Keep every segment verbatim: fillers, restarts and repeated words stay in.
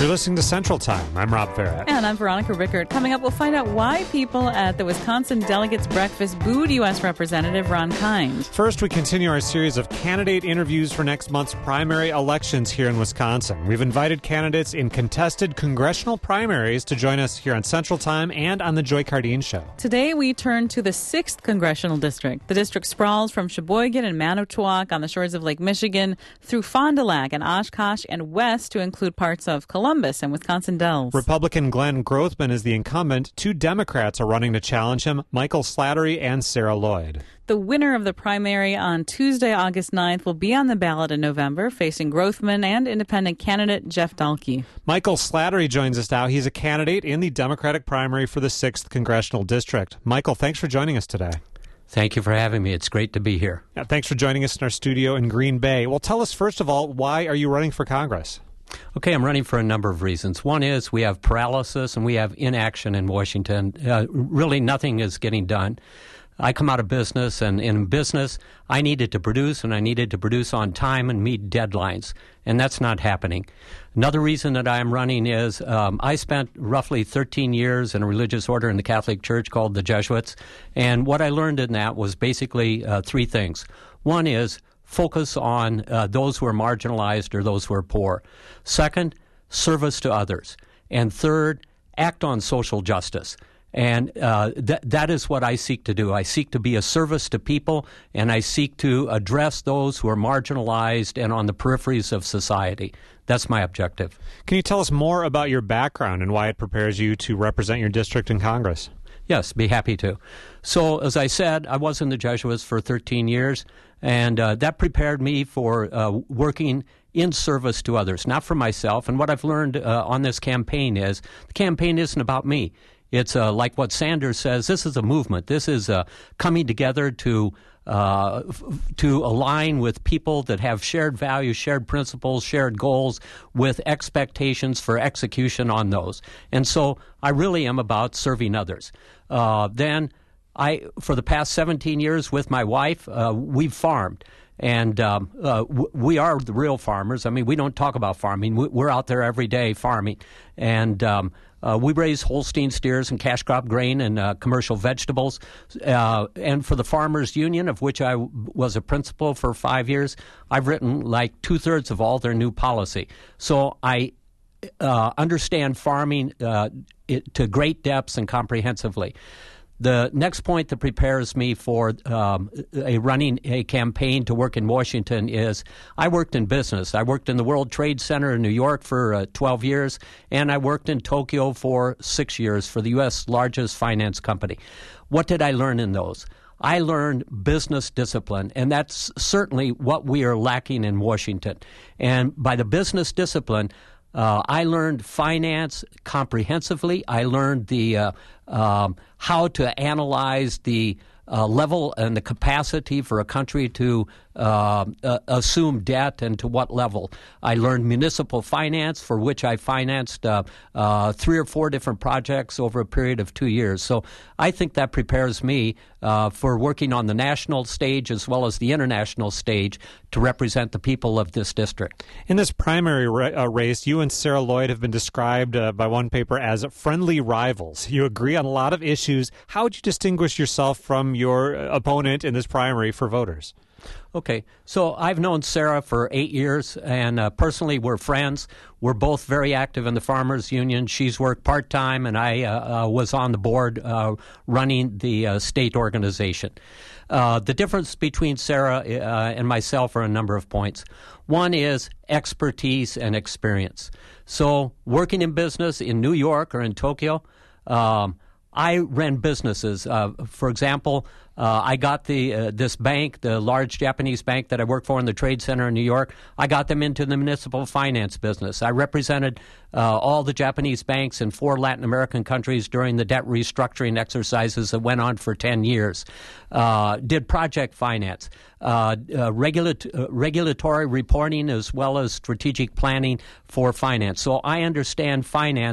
You're listening to Central Time. I'm Rob Farrett. And I'm Veronica Rickert. Coming up, we'll find out why people at the Wisconsin Delegates Breakfast booed U S Representative Ron Kind. First, we continue our series of candidate interviews for next month's primary elections here in Wisconsin. We've invited candidates in contested congressional primaries to join us here on Central Time and on the Joy Cardine Show. Today, we turn to the sixth Congressional District. The district sprawls from Sheboygan and Manitowoc on the shores of Lake Michigan through Fond du Lac and Oshkosh and west to include parts of Columbus and Wisconsin Dells. Republican Glenn Grothman is the incumbent. Two Democrats are running to challenge him, Michael Slattery and Sarah Lloyd. The winner of the primary on Tuesday, August ninth, will be on the ballot in November, facing Grothman and independent candidate Jeff Dahlke. Michael Slattery joins us now. He's a candidate in the Democratic primary for the sixth Congressional District. Michael, thanks for joining us today. Thank you for having me. It's great to be here. Yeah, thanks for joining us in our studio in Green Bay. Well, tell us, first of all, why are you running for Congress? Okay, I'm running for a number of reasons. One is we have paralysis and we have inaction in Washington. Uh, really nothing is getting done. I come out of business, and in business, I needed to produce, and I needed to produce on time and meet deadlines, and that's not happening. Another reason that I am running is um, I spent roughly thirteen years in a religious order in the Catholic Church called the Jesuits, and what I learned in that was basically uh, three things. One is focus on uh, those who are marginalized or those who are poor. Second, service to others. And third, act on social justice. And uh, th- that is what I seek to do. I seek to be a service to people, and I seek to address those who are marginalized and on the peripheries of society. That's my objective. Can you tell us more about your background and why it prepares you to represent your district in Congress? Yes, be happy to. So, as I said, I was in the Jesuits for thirteen years, and uh, that prepared me for uh, working in service to others, not for myself. And what I've learned uh, on this campaign is the campaign isn't about me. It's uh, like what Sanders says, this is a movement. This is uh, coming together to uh, f- to align with people that have shared values, shared principles, shared goals, with expectations for execution on those. And so I really am about serving others. Uh, then I, for the past seventeen years with my wife, uh, we've farmed. And um, uh, w- we are the real farmers. I mean, we don't talk about farming. We- we're out there every day farming. And um, uh, we raise Holstein steers and cash crop grain and uh, commercial vegetables. Uh, and for the Farmers Union, of which I w- was a principal for five years, I've written like two-thirds of all their new policy. So I uh, understand farming uh, it, to great depths and comprehensively. The next point that prepares me for um, a running a campaign to work in Washington is I worked in business. I worked in the World Trade Center in New York for uh, twelve years, and I worked in Tokyo for six years for the U S largest finance company. What did I learn in those? I learned business discipline, and that's certainly what we are lacking in Washington. And by the business discipline, Uh, I learned finance comprehensively. I learned the uh, um, how to analyze the uh, level and the capacity for a country to uh, uh, assume debt and to what level. I learned municipal finance, for which I financed uh, uh, three or four different projects over a period of two years. So I think that prepares me uh, for working on the national stage as well as the international stage to represent the people of this district. In this primary ra- uh, race, you and Sarah Lloyd have been described uh, by one paper as friendly rivals. You agree on a lot of issues. How would you distinguish yourself from your uh, opponent in this primary for voters? Okay, so I've known Sarah for eight years, and uh, personally we're friends. We're both very active in the Farmers Union. She's worked part-time, and I uh, uh, was on the board uh, running the uh, state organization. Uh, the difference between Sarah uh, and myself are a number of points. One is expertise and experience. So working in business in New York or in Tokyo, um, I ran businesses. Uh, for example, uh, I got the uh, this bank, the large Japanese bank that I worked for in the Trade Center in New York. I got them into the municipal finance business. I represented uh, all the Japanese banks in four Latin American countries during the debt restructuring exercises that went on for ten years. Uh, did project finance, uh, uh, regulat- uh, regulatory reporting, as well as strategic planning for finance. So I understand finance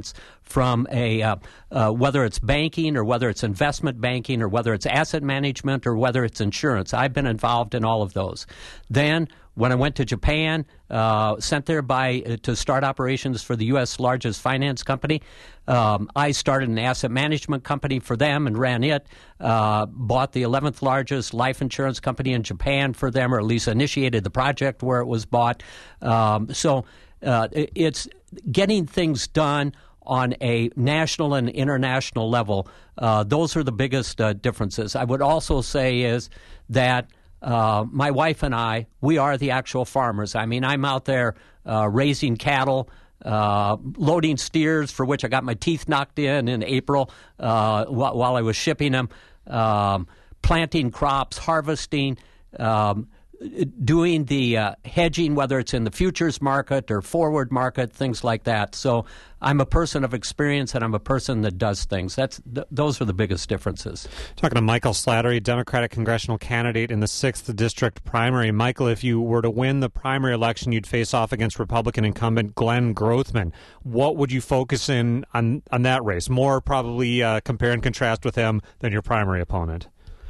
from a uh, uh, whether it's banking or whether it's investment banking or whether it's asset management or whether it's insurance. I've been involved in all of those. Then when I went to Japan, uh, sent there by uh, to start operations for the U S largest finance company, um, I started an asset management company for them and ran it. Uh, bought the eleventh largest life insurance company in Japan for them, or at least initiated the project where it was bought. Um, so uh, it, it's getting things done on a national and international level. Uh, those are the biggest uh, differences. I would also say is that Uh, my wife and I, we are the actual farmers. I mean, I'm out there uh, raising cattle, uh, loading steers, for which I got my teeth knocked in in April uh, while, while I was shipping them, um, planting crops, harvesting, um, doing the uh, hedging, whether it's in the futures market or forward market, things like that. So I'm a person of experience, and I'm a person that does things. That's th- those are the biggest differences. Talking to Michael Slattery, Democratic congressional candidate in the sixth District primary. Michael, if you were to win the primary election, you'd face off against Republican incumbent Glenn Grothman. What would you focus in on, on that race? More probably uh, compare and contrast with him than your primary opponent.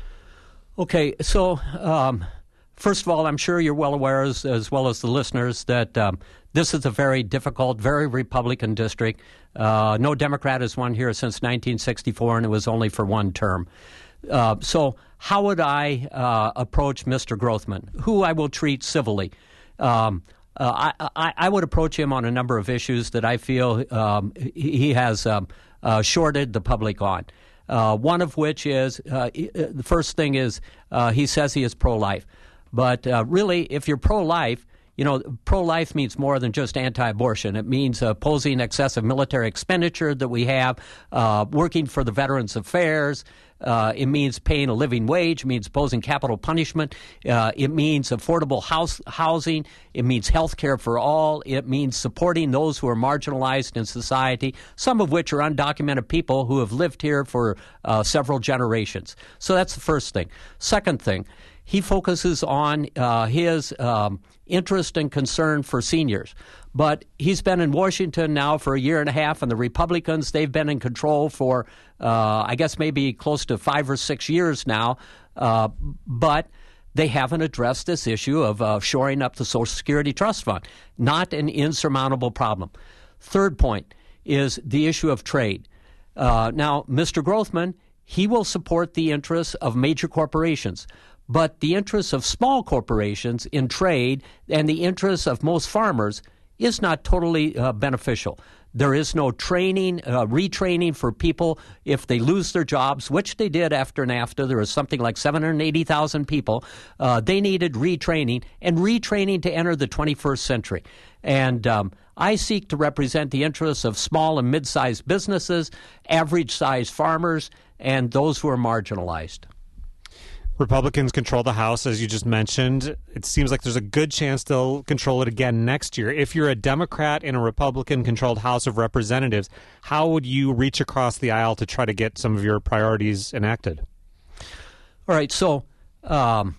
Okay, so um, first of all, I'm sure you're well aware, as, as well as the listeners, that um, this is a very difficult, very Republican district. Uh, no Democrat has won here since nineteen sixty-four, and it was only for one term. Uh, so how would I uh, approach Mister Grothman, who I will treat civilly? Um, uh, I, I, I would approach him on a number of issues that I feel um, he has um, uh, shorted the public on. Uh, one of which is, uh, the first thing is, uh, he says he is pro-life. But uh, really, if you're pro-life, you know, pro-life means more than just anti-abortion. It means opposing excessive military expenditure that we have, uh, working for the Veterans Affairs. Uh, it means paying a living wage. It means opposing capital punishment. Uh, it means affordable house, housing. It means health care for all. It means supporting those who are marginalized in society, some of which are undocumented people who have lived here for uh, several generations. So that's the first thing. Second thing, he focuses on uh, his um, interest and concern for seniors. But he's been in Washington now for a year and a half, and the Republicans, they've been in control for, uh, I guess, maybe close to five or six years now. Uh, but they haven't addressed this issue of uh, shoring up the Social Security Trust Fund. Not an insurmountable problem. Third point is the issue of trade. Uh, now, Mister Grothman, he will support the interests of major corporations. But the interests of small corporations in trade and the interests of most farmers is not totally uh, beneficial. There is no training, uh, retraining for people if they lose their jobs, which they did after NAFTA. There was something like seven hundred eighty thousand people. Uh, they needed retraining and retraining to enter the twenty-first century. And um, I seek to represent the interests of small and mid-sized businesses, average-sized farmers, and those who are marginalized. Republicans control the House, as you just mentioned. It seems like there's a good chance they'll control it again next year. If you're a Democrat in a Republican-controlled House of Representatives, how would you reach across the aisle to try to get some of your priorities enacted? All right, so um,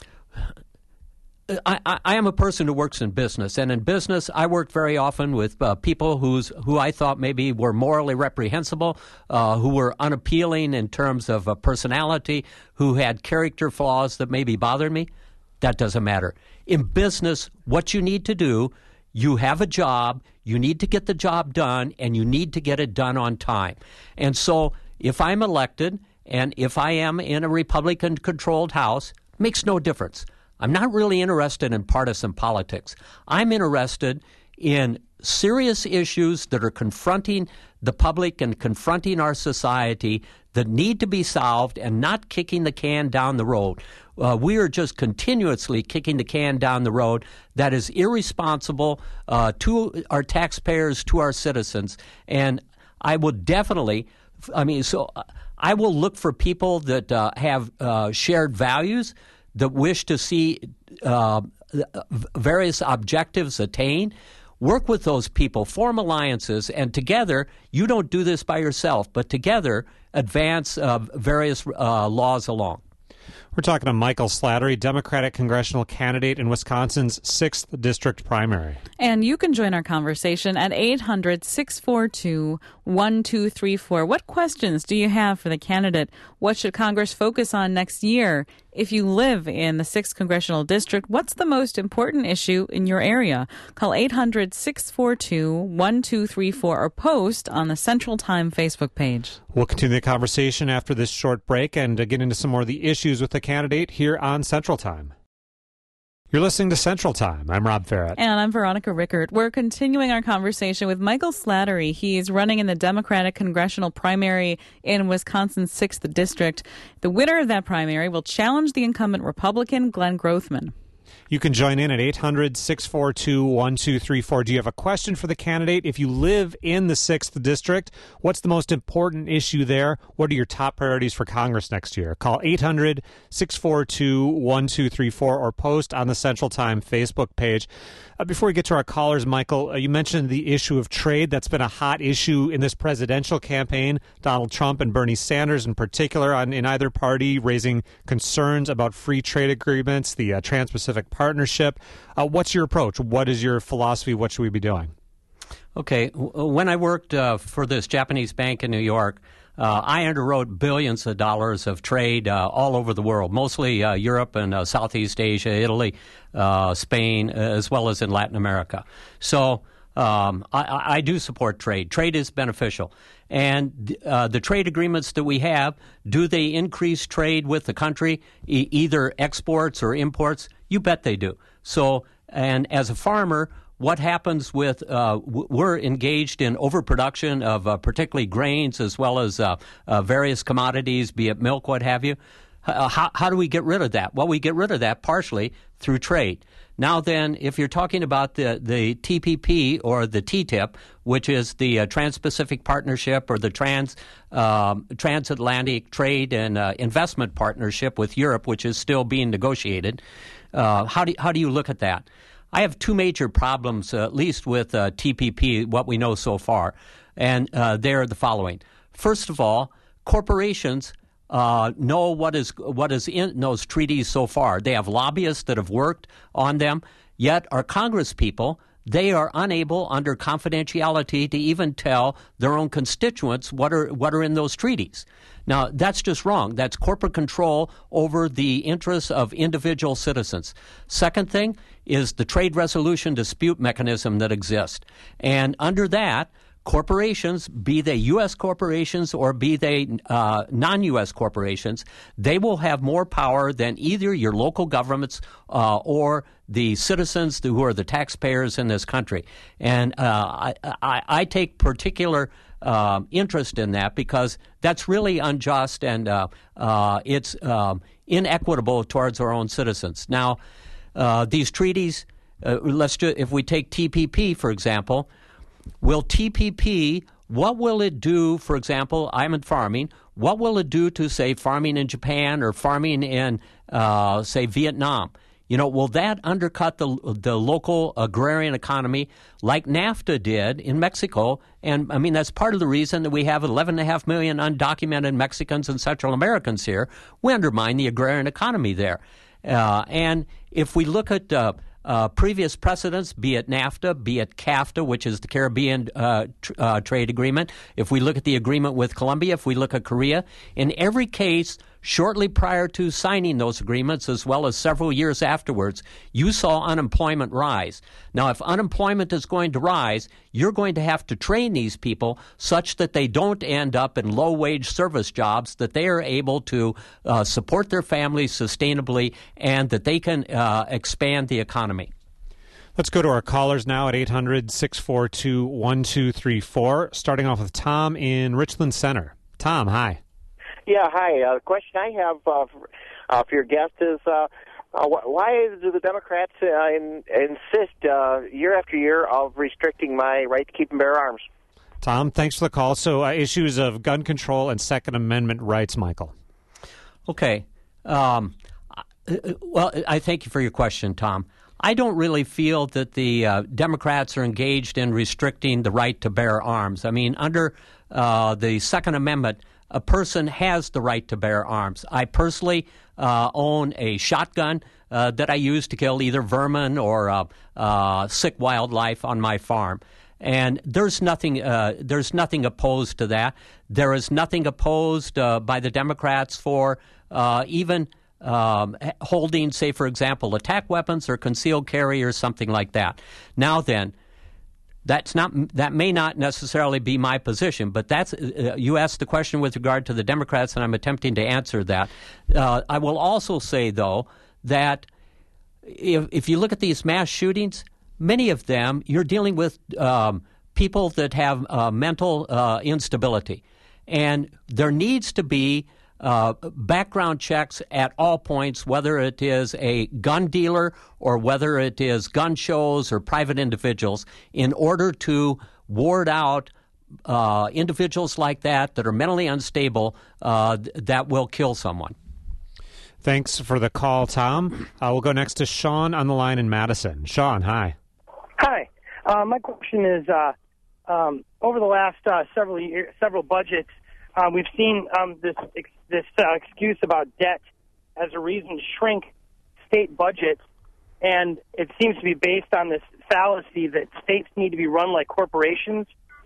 I, I, I am a person who works in business, and in business, I worked very often with uh, people who's who I thought maybe were morally reprehensible, uh, who were unappealing in terms of uh, personality, who had character flaws that maybe bothered me. That doesn't matter. In business, what you need to do, you have a job, you need to get the job done, and you need to get it done on time. And so if I'm elected, and if I am in a Republican-controlled House, it makes no difference. I'm not really interested in partisan politics. I'm interested in serious issues that are confronting the public and confronting our society that need to be solved, and not kicking the can down the road. Uh, we are just continuously kicking the can down the road. That is irresponsible uh, to our taxpayers, to our citizens. And I will definitely, I mean, so I will look for people that uh, have uh, shared values, that wish to see uh, various objectives attained. Work with those people, form alliances, and together, you don't do this by yourself, but together advance uh, various uh, laws along. We're talking to Michael Slattery, Democratic congressional candidate in Wisconsin's sixth District primary. And you can join our conversation at eight hundred, six four two, one two three four. What questions do you have for the candidate? What should Congress focus on next year? If you live in the sixth Congressional District, what's the most important issue in your area? Call eight hundred, six four two, one two three four or post on the Central Time Facebook page. We'll continue the conversation after this short break and uh, get into some more of the issues with the candidate here on Central Time. You're listening to Central Time. I'm Rob Farrett. And I'm Veronica Rickert. We're continuing our conversation with Michael Slattery. He's running in the Democratic congressional primary in Wisconsin's sixth District. The winner of that primary will challenge the incumbent Republican, Glenn Grothman. You can join in at eight hundred, six four two, one two three four. Do you have a question for the candidate? If you live in the sixth District, what's the most important issue there? What are your top priorities for Congress next year? Call eight hundred, six four two, one two three four or post on the Central Time Facebook page. Uh, before we get to our callers, Michael, uh, you mentioned the issue of trade. That's been a hot issue in this presidential campaign. Donald Trump and Bernie Sanders in particular on, in either party raising concerns about free trade agreements, the uh, Trans-Pacific Partnership. Uh, what's your approach? What is your philosophy? What should we be doing? Okay. When I worked uh, for this Japanese bank in New York, uh, I underwrote billions of dollars of trade uh, all over the world, mostly uh, Europe and uh, Southeast Asia, Italy, uh, Spain, as well as in Latin America. So um, I, I do support trade. Trade is beneficial. And uh, the trade agreements that we have, do they increase trade with the country, e- either exports or imports? You bet they do. So, and as a farmer, what happens with, uh, w- we're engaged in overproduction of uh, particularly grains as well as uh, uh, various commodities, be it milk, what have you. Uh, how, how do we get rid of that? Well, we get rid of that partially through trade. Now then, if you're talking about the, the T P P or the T T I P, which is the uh, Trans-Pacific Partnership or the Trans um, Transatlantic Trade and uh, Investment Partnership with Europe, which is still being negotiated, uh, how do how do you look at that? I have two major problems, uh, at least with uh, T P P, what we know so far, and uh, they're the following. First of all, corporations Uh, know what is what is in those treaties so far. They have lobbyists that have worked on them, yet our Congress people, they are unable under confidentiality to even tell their own constituents what are what are in those treaties. Now, that's just wrong. That's corporate control over the interests of individual citizens. Second thing is the trade resolution dispute mechanism that exists. And under that, corporations, be they U S corporations or be they uh, non-U S corporations, they will have more power than either your local governments uh, or the citizens who are the taxpayers in this country. And uh, I, I, I take particular uh, interest in that because that's really unjust and uh, uh, it's um, inequitable towards our own citizens. Now, uh, these treaties, uh, let's do, if we take T P P, for example, will T P P, what will it do, for example, I'm in farming, what will it do to, say, farming in Japan or farming in, uh, say, Vietnam? You know, will that undercut the the local agrarian economy like NAFTA did in Mexico? And, I mean, that's part of the reason that we have eleven point five million undocumented Mexicans and Central Americans here. We undermine the agrarian economy there. Uh, and if we look at uh, Uh, previous precedents, be it NAFTA, be it CAFTA, which is the Caribbean uh, tr- uh, trade agreement, if we look at the agreement with Colombia, if we look at Korea, in every case, shortly prior to signing those agreements, as well as several years afterwards, you saw unemployment rise. Now, if unemployment is going to rise, you're going to have to train these people such that they don't end up in low-wage service jobs, that they are able to uh, support their families sustainably, and that they can uh, expand the economy. Let's go to our callers now at eight hundred, six four two, one two three four, starting off with Tom in Richland Center. Tom, hi. Yeah, hi. Uh, the question I have uh, for, uh, for your guest is, uh, uh, wh- why do the Democrats uh, in, insist uh, year after year of restricting my right to keep and bear arms? Tom, thanks for the call. So uh, issues of gun control and Second Amendment rights, Michael. Okay. Um, well, I thank you for your question, Tom. I don't really feel that the uh, Democrats are engaged in restricting the right to bear arms. I mean, under uh, the Second Amendment, a person has the right to bear arms. I personally uh, own a shotgun uh, that I use to kill either vermin or uh, uh, sick wildlife on my farm. And there's nothing uh, there's nothing opposed to that. There is nothing opposed uh, by the Democrats for uh, even um, holding, say, for example, attack weapons or concealed carry or something like that. Now then, that's not that may not necessarily be my position, but that's uh, you asked the question with regard to the Democrats, and I'm attempting to answer that. Uh, I will also say, though, that if, if you look at these mass shootings, many of them, you're dealing with um, people that have uh, mental uh, instability. And there needs to be uh, background checks at all points, whether it is a gun dealer or whether it is gun shows or private individuals, in order to ward out uh, individuals like that that are mentally unstable uh, that will kill someone. Thanks for the call, Tom. Uh, we'll go next to Sean on the line in Madison. Sean, hi. Hi. Uh, my question is, uh, um, over the last uh, several year, several budgets, uh, we've seen um, this ex- this uh, excuse about debt as a reason to shrink state budgets, and it seems to be based on this fallacy that states need to be run like corporations.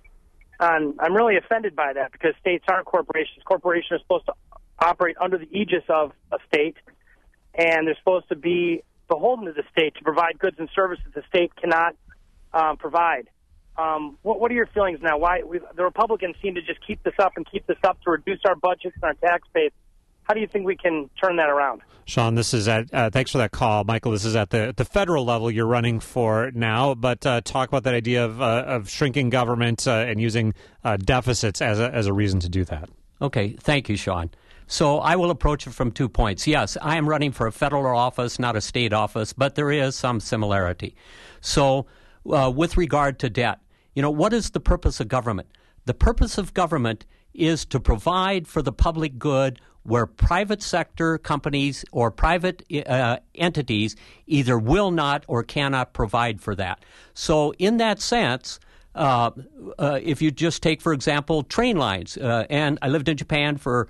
Um, I'm really offended by that because states aren't corporations. Corporations are supposed to operate under the aegis of a state, and they're supposed to be beholden to the state to provide goods and services the state cannot um, provide. Um, what, what are your feelings now? Why we, the Republicans seem to just keep this up and keep this up to reduce our budgets and our tax base? How do you think we can turn that around? Sean, this is at, uh, thanks for that call. Michael, this is at the, the federal level you're running for now, but uh, talk about that idea of, uh, of shrinking government uh, and using uh, deficits as a, as a reason to do that. Okay, thank you, Sean. So I will approach it from two points. Yes, I am running for a federal office, not a state office, but there is some similarity. So uh, with regard to debt, you know, what is the purpose of government? The purpose of government is to provide for the public good where private sector companies or private uh, entities either will not or cannot provide for that. So in that sense, uh, uh, if you just take, for example, train lines, uh, and I lived in Japan for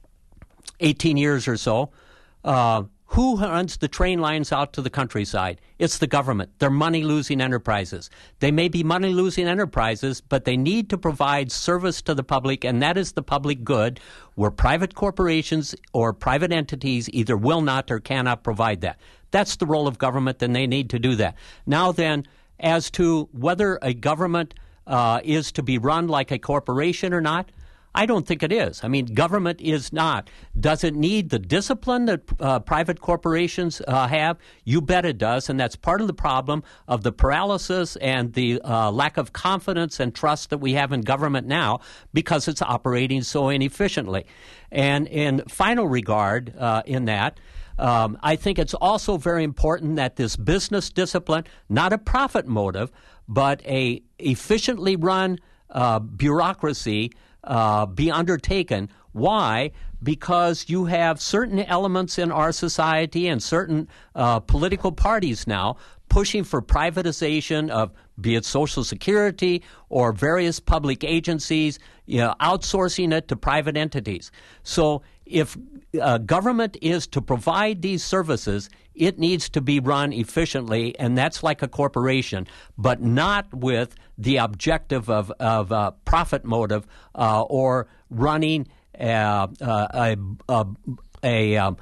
eighteen years or so, uh, who runs the train lines out to the countryside? It's the government. They're money-losing enterprises. They may be money-losing enterprises, but they need to provide service to the public, and that is the public good, where private corporations or private entities either will not or cannot provide that. That's the role of government, and they need to do that. Now then, as to whether a government uh, is to be run like a corporation or not, I don't think it is. I mean, government is not. Does it need the discipline that uh, private corporations uh, have? You bet it does, and that's part of the problem of the paralysis and the uh, lack of confidence and trust that we have in government now because it's operating so inefficiently. And in final regard uh, in that, um, I think it's also very important that this business discipline, not a profit motive, but a efficiently run uh, bureaucracy Uh, be undertaken. Why? Because you have certain elements in our society and certain uh, political parties now pushing for privatization of, be it Social Security or various public agencies, you know, outsourcing it to private entities. So if uh, government is to provide these services, it needs to be run efficiently, and that's like a corporation, but not with the objective of, of uh, profit motive uh, or running uh, uh, a, a, a, um,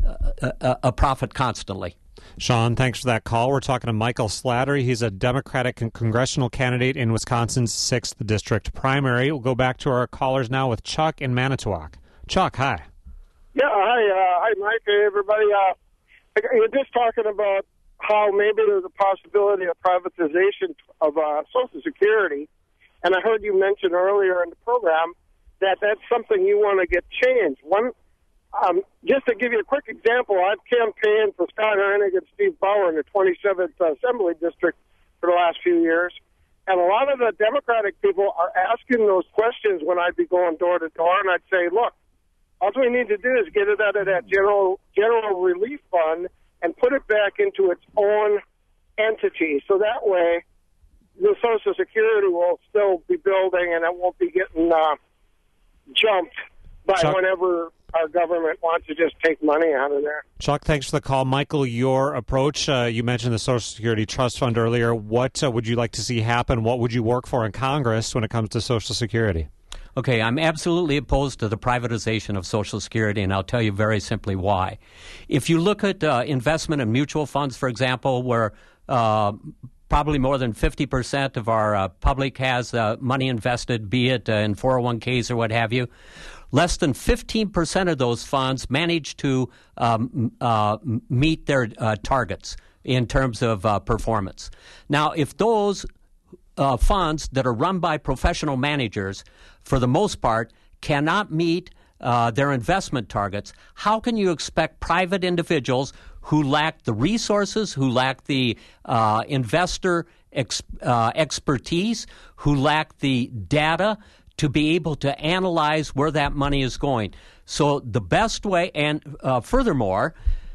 a, a profit constantly. Sean, thanks for that call. We're talking to Michael Slattery. He's a Democratic con- congressional candidate in Wisconsin's sixth District primary. We'll go back to our callers now with Chuck in Manitowoc. Chuck, hi. Yeah, hi, uh, hi, Mike. Hey, everybody. Uh, you're just talking about how maybe there's a possibility of privatization of uh, Social Security, and I heard you mention earlier in the program that that's something you want to get changed. One, um, just to give you a quick example, I've campaigned for Scott Heinig and Steve Bauer in the twenty-seventh Assembly District for the last few years, and a lot of the Democratic people are asking those questions when I'd be going door to door, and I'd say, look, all we need to do is get it out of that general general relief fund and put it back into its own entity. So that way, the Social Security will still be building and it won't be getting uh, jumped by Chuck, whenever our government wants to just take money out of there. Chuck, thanks for the call. Michael, your approach, uh, you mentioned the Social Security Trust Fund earlier. What uh, would you like to see happen? What would you work for in Congress when it comes to Social Security? Okay, I'm absolutely opposed to the privatization of Social Security, and I'll tell you very simply why. If you look at uh, investment in mutual funds, for example, where uh, probably more than fifty percent of our uh, public has uh, money invested, be it uh, in four oh one k's or what have you, less than fifteen percent of those funds manage to um, uh, meet their uh, targets in terms of uh, performance. Now, if those Uh, funds that are run by professional managers, for the most part, cannot meet uh, their investment targets, how can you expect private individuals who lack the resources, who lack the uh, investor ex- uh, expertise, who lack the data to be able to analyze where that money is going? So the best way, and uh, furthermore,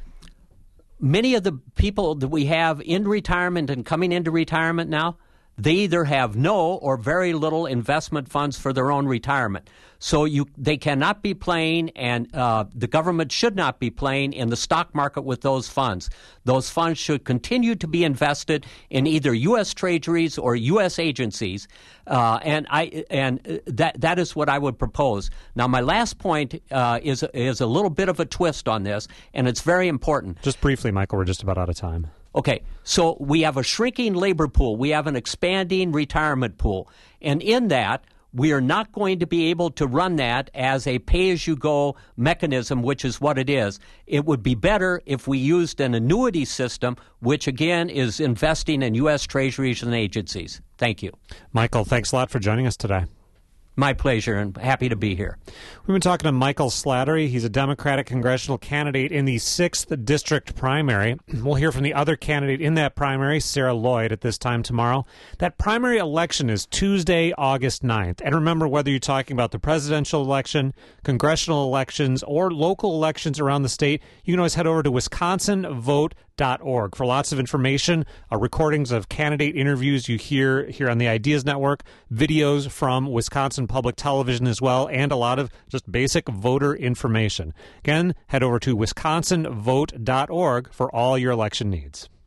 many of the people that we have in retirement and coming into retirement now, they either have no or very little investment funds for their own retirement. So you, they cannot be playing, and uh, the government should not be playing in the stock market with those funds. Those funds should continue to be invested in either U S treasuries or U S agencies, uh, and I and that that is what I would propose. Now, my last point uh, is is a little bit of a twist on this, and it's very important. Just briefly, Michael, we're just about out of time. Okay, so we have a shrinking labor pool. We have an expanding retirement pool. And in that, we are not going to be able to run that as a pay-as-you-go mechanism, which is what it is. It would be better if we used an annuity system, which, again, is investing in U S treasuries and agencies. Thank you. Michael, thanks a lot for joining us today. My pleasure, and happy to be here. We've been talking to Michael Slattery. He's a Democratic congressional candidate in the sixth District primary. We'll hear from the other candidate in that primary, Sarah Lloyd, at this time tomorrow. That primary election is Tuesday, August ninth. And remember, whether you're talking about the presidential election, congressional elections, or local elections around the state, you can always head over to wisconsin vote dot org for lots of information, uh, recordings of candidate interviews you hear here on the Ideas Network, videos from Wisconsin Public Television as well, and a lot of just basic voter information. Again, head over to wisconsin vote dot org for all your election needs.